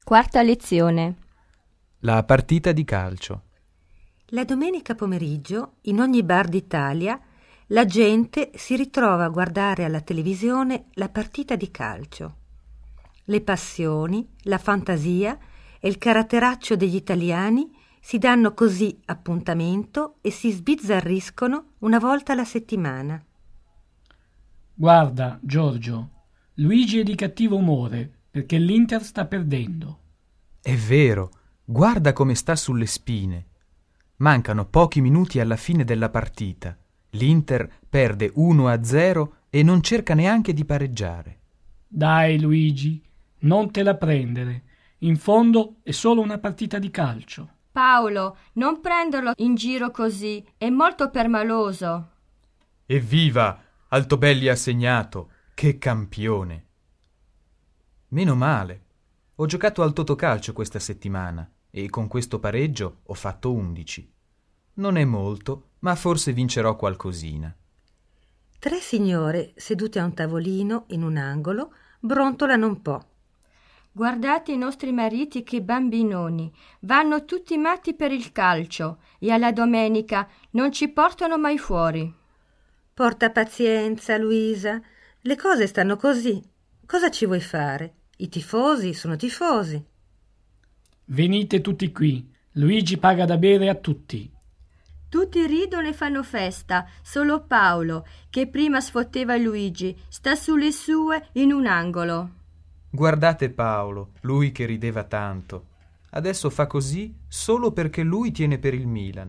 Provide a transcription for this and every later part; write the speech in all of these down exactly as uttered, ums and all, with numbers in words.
Quarta lezione. La partita di calcio. La domenica pomeriggio, in ogni bar d'Italia, la gente si ritrova a guardare alla televisione la partita di calcio. Le passioni, la fantasia e il caratteraccio degli italiani si danno così appuntamento e si sbizzarriscono una volta alla settimana. Guarda, Giorgio, Luigi è di cattivo umore perché l'Inter sta perdendo. È vero, guarda come sta sulle spine. Mancano pochi minuti alla fine della partita. L'Inter perde uno a zero e non cerca neanche di pareggiare. Dai, Luigi, non te la prendere. In fondo è solo una partita di calcio. Paolo, non prenderlo in giro così, è molto permaloso. Evviva! Altobelli ha segnato. Che campione! Meno male. Ho giocato al totocalcio questa settimana e con questo pareggio ho fatto undici. Non è molto, ma forse vincerò qualcosina. Tre signore sedute a un tavolino in un angolo brontolano un po'. Guardate i nostri mariti che bambinoni, vanno tutti matti per il calcio e alla domenica non ci portano mai fuori. Porta pazienza, Luisa, le cose stanno così. Cosa ci vuoi fare? I tifosi sono tifosi. Venite tutti qui, Luigi paga da bere a tutti. Tutti ridono e fanno festa, solo Paolo, che prima sfotteva Luigi, sta sulle sue in un angolo. Guardate Paolo, lui che rideva tanto. Adesso fa così solo perché lui tiene per il Milan.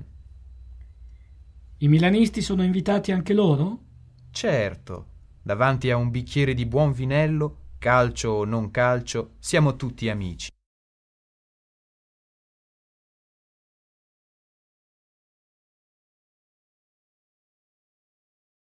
I milanisti sono invitati anche loro? Certo, davanti a un bicchiere di buon vinello, calcio o non calcio, siamo tutti amici.